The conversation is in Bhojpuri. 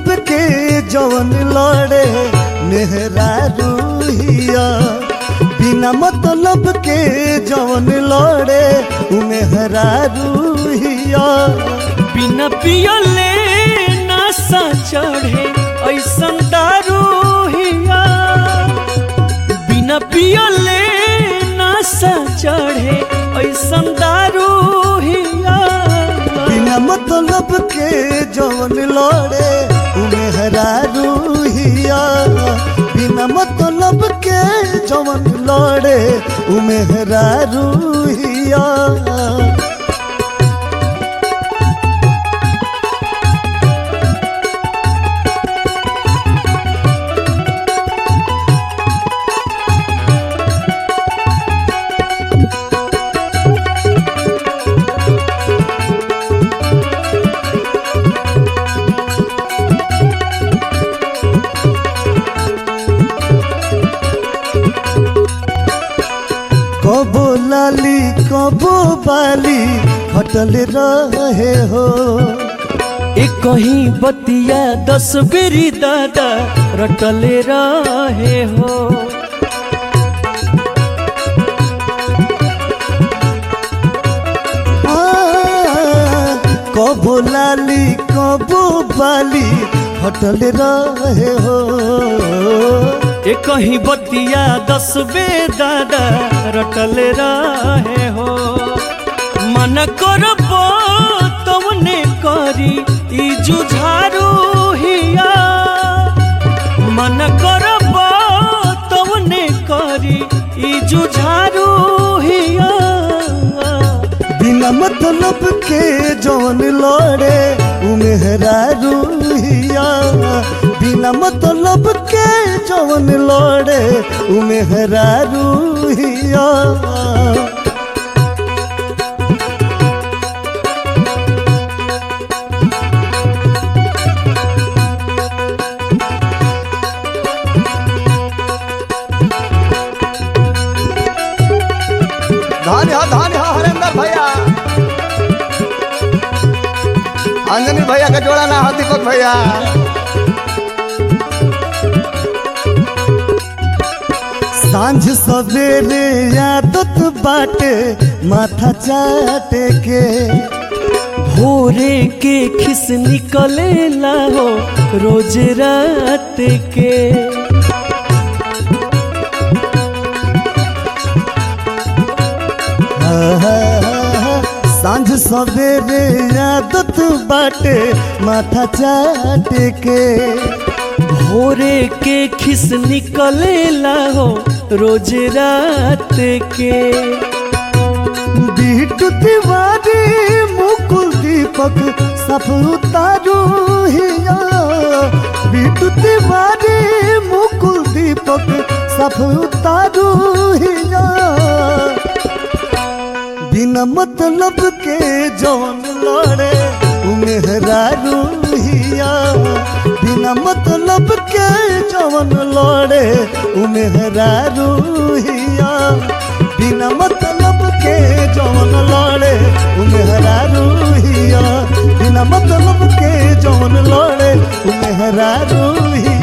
के जवन लड़े मेहरा रूहिया बिना मतलब के जवन लड़े उ मेहरा रूहिया बिना पियले नशा चढ़े ऐसन दारू हिया बिना पियले नशा चढ़े ऐसन दारू हिया बिना मतलब के जवन लड़े उ मेहरा रूहिया बिना मतलब के जवन लड़े उ मेहरा रूहिया कबो लाली कबो बाली खटल रहे हो एक कहीं बतिया 10 बेरी दादा रटले रहे हो कबो लाली कबो बाली खटल रहे हो एक कहीं बतिया 10 बे दादा रटले रहे हो मन करबो तवने करी ई जुझारू हिया मन करबो तवने करी ई जुझारू हिया बिना मतलब के जवन लड़े उ मेहरा रूहिया बिना मतलब के जवन लड़े उ मेहरा रूहिया धन्य हो हरेंद्र भैया अंजनी भैया का जोड़ा ना हो दीपक भैया सांझ सवेरे आदत बाटे माथा चाटे के भोरे के खिस निकले ला हो रोज रात के सांझ सवेरे आदत बाटे माथा चाटे के भोरे के खिस निकले ला हो रोज रात के बिट्टू तिवारी मुकुल दीपक सब उतारू हिया बिट्टू तिवारी मुकुल दीपक सब उतारू हिया बिना मतलब के जवन लड़े उ मेहरा रूहिया बिना मतलब के जवन लड़े उ मेहरा रूहिया बिना मतलब के जवन लड़े उ मेहरा रूहिया बिना मतलब के जवन लड़े उ मेहरा रूहिया।